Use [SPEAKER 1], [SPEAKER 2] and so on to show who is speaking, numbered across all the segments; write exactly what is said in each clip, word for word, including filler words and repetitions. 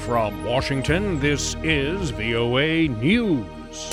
[SPEAKER 1] From Washington, this is V O A News.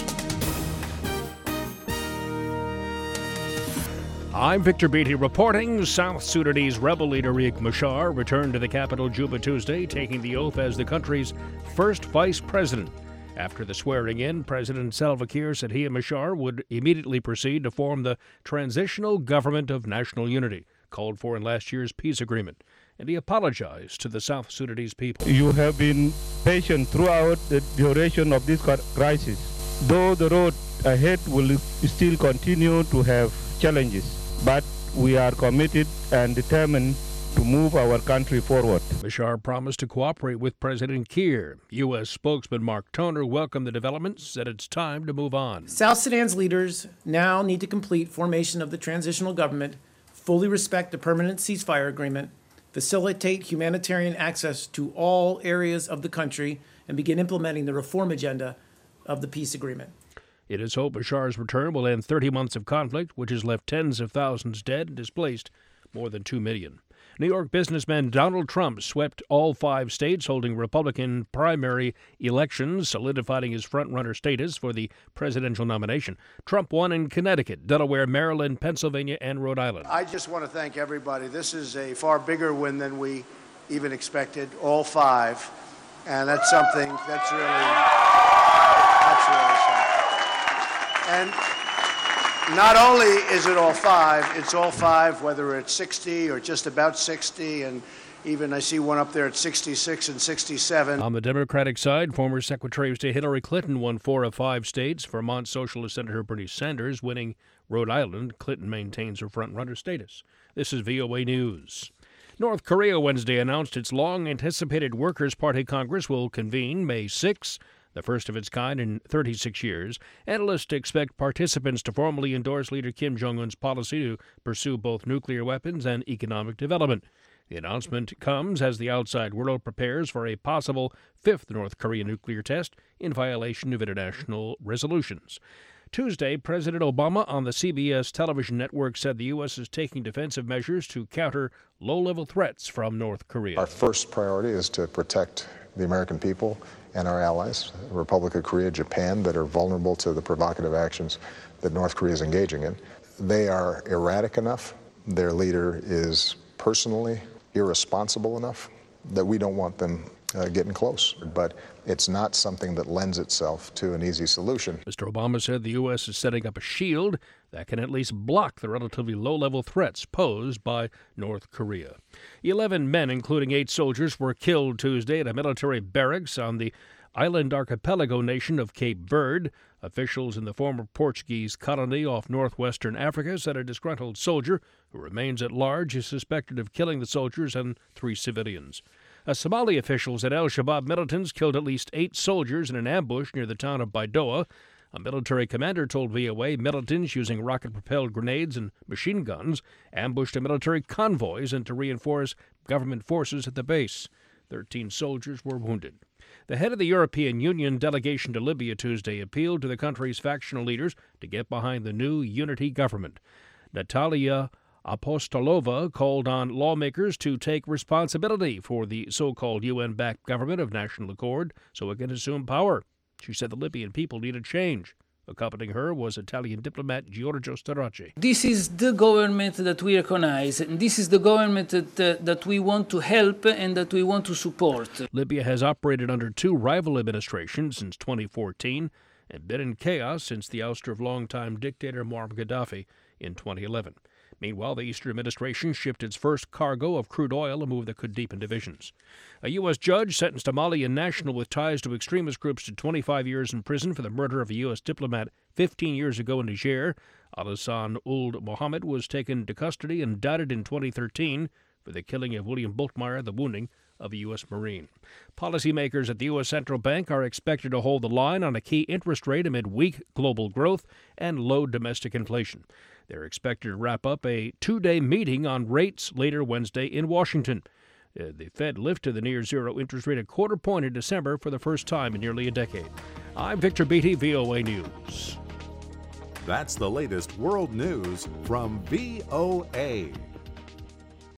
[SPEAKER 1] I'm Victor Beatty reporting. South Sudanese rebel leader Riek Machar returned to the capital Juba Tuesday, taking the oath as the country's first vice president. After the swearing-in, President Salva Kiir said he and Machar would immediately proceed to form the Transitional Government of National Unity, called for in last year's peace agreement. And he apologized to the South Sudanese people.
[SPEAKER 2] You have been patient throughout the duration of this crisis. Though the road ahead will still continue to have challenges, but we are committed and determined to move our country forward.
[SPEAKER 1] Machar promised to cooperate with President Kiir. U S spokesman Mark Toner welcomed the developments, said it's time to move on.
[SPEAKER 3] South Sudan's leaders now need to complete formation of the transitional government, fully respect the permanent ceasefire agreement, facilitate humanitarian access to all areas of the country, and begin implementing the reform agenda of the peace agreement.
[SPEAKER 1] It is hoped Machar's return will end thirty months of conflict, which has left tens of thousands dead and displaced more than two million. New York businessman Donald Trump swept all five states holding Republican primary elections, solidifying his front-runner status for the presidential nomination. Trump won in Connecticut, Delaware, Maryland, Pennsylvania, and Rhode Island.
[SPEAKER 4] I just want to thank everybody. This is a far bigger win than we even expected, all five. And that's something that's really, that's really something. And not only is it all five, it's all five, whether it's sixty or just about sixty, and even I see one up there at sixty-six and sixty-seven.
[SPEAKER 1] On the Democratic side, former Secretary of State Hillary Clinton won four of five states. Vermont Socialist Senator Bernie Sanders winning Rhode Island. Clinton maintains her front-runner status. This is V O A News. North Korea Wednesday announced its long-anticipated Workers' Party Congress will convene May sixth. The first of its kind in thirty-six years. Analysts expect participants to formally endorse leader Kim Jong-un's policy to pursue both nuclear weapons and economic development. The announcement comes as the outside world prepares for a possible fifth North Korean nuclear test in violation of international resolutions. Tuesday, President Obama on the C B S television network said the U S is taking defensive measures to counter low-level threats from North Korea.
[SPEAKER 5] Our first priority is to protect the American people and our allies, the Republic of Korea, Japan, that are vulnerable to the provocative actions that North Korea is engaging in. They are erratic enough, their leader is personally irresponsible enough that we don't want them uh, getting close. But it's not something that lends itself to an easy solution.
[SPEAKER 1] Mister Obama said the U S is setting up a shield that can at least block the relatively low-level threats posed by North Korea. Eleven men, including eight soldiers, were killed Tuesday at a military barracks on the island archipelago nation of Cape Verde. Officials in the former Portuguese colony off northwestern Africa said a disgruntled soldier who remains at large is suspected of killing the soldiers and three civilians. A Somali official said al-Shabaab militants killed at least eight soldiers in an ambush near the town of Baidoa. A military commander told V O A militants using rocket-propelled grenades and machine guns ambushed a military convoys and to reinforce government forces at the base. Thirteen soldiers were wounded. The head of the European Union delegation to Libya Tuesday appealed to the country's factional leaders to get behind the new unity government. Natalia Apostolova called on lawmakers to take responsibility for the so-called U N-backed government of national accord so it can assume power. She said the Libyan people need a change. Accompanying her was Italian diplomat Giorgio Starace.
[SPEAKER 6] This is the government that we recognize, and this is the government that, uh, that we want to help and that we want to support.
[SPEAKER 1] Libya has operated under two rival administrations since twenty fourteen and been in chaos since the ouster of longtime dictator Muammar Gaddafi in twenty eleven. Meanwhile, the Eastern administration shipped its first cargo of crude oil, a move that could deepen divisions. A U S judge sentenced a Malian national with ties to extremist groups to twenty-five years in prison for the murder of a U S diplomat fifteen years ago in Niger. Alassane Ould Mohammed was taken to custody and indicted in twenty thirteen for the killing of William Bultmeyer, the wounding of a U S Marine. Policymakers at the U S Central Bank are expected to hold the line on a key interest rate amid weak global growth and low domestic inflation. They're expected to wrap up a two-day meeting on rates later Wednesday in Washington. Uh, the Fed lifted the near-zero interest rate a quarter point in December for the first time in nearly a decade. I'm Victor Beatty, V O A News.
[SPEAKER 7] That's the latest world news from V O A.